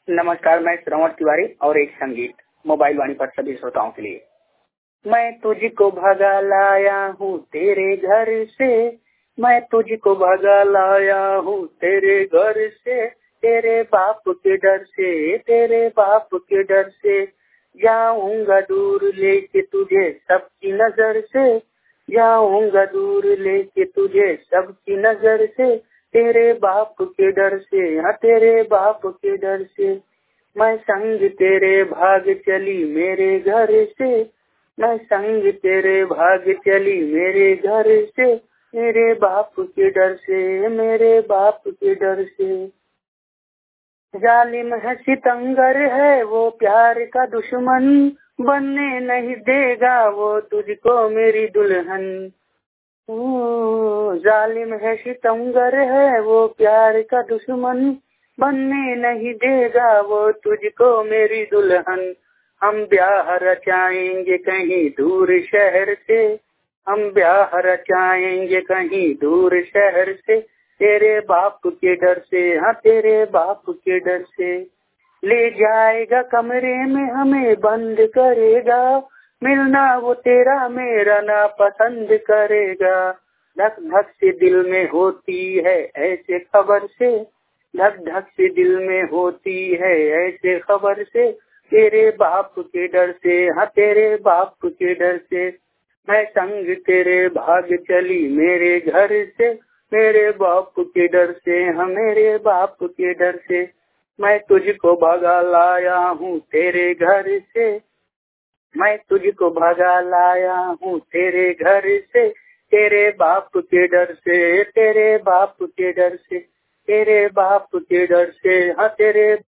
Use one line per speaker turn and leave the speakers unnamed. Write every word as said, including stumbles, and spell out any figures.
नमस्कार, मैं श्रवण तिवारी और एक संगीत मोबाइल वाणी पर सभी श्रोताओं के लिए। मैं तुझको भगा लाया हूँ तेरे घर से, मैं तुझको भगा लाया हूँ तेरे घर से, तेरे बाप के डर से, तेरे बाप के डर से। जाऊंगा दूर लेके तुझे सबकी नजर से, जाऊंगा दूर लेके तुझे सबकी नजर से, तेरे बाप के डर से, हाँ तेरे बाप के डर से। मैं संग तेरे भाग चली मेरे घर से, मैं संग तेरे भाग चली मेरे घर से, मेरे बाप के डर से, मेरे बाप के डर से। जालिम है सितंगर है वो प्यार का दुश्मन, बनने नहीं देगा वो तुझको मेरी दुल्हन। ओ जालिम है सितंगर है वो प्यार का दुश्मन, बनने नहीं देगा वो तुझको मेरी दुल्हन। हम ब्याह रचाएंगे कहीं दूर शहर से, हम ब्याह रचाएंगे कहीं दूर शहर से, तेरे बाप के डर से, हाँ तेरे बाप के डर से। ले जाएगा कमरे में हमें बंद करेगा, मिलना वो तेरा मेरा ना पसंद करेगा। धक धक से दिल में होती है ऐसे खबर से, धक धक से दिल में होती है ऐसे खबर से, तेरे बाप के डर से, हाँ तेरे बाप के डर से। मैं संग तेरे भाग चली मेरे घर से, मेरे बाप के डर से, हाँ मेरे बाप के डर से। मैं तुझको भगा लाया हूँ तेरे घर से, मैं तुझको भगा लाया हूँ तेरे घर से, तेरे बाप के डर से, तेरे बाप के डर से, तेरे बाप के डर से, हाँ तेरे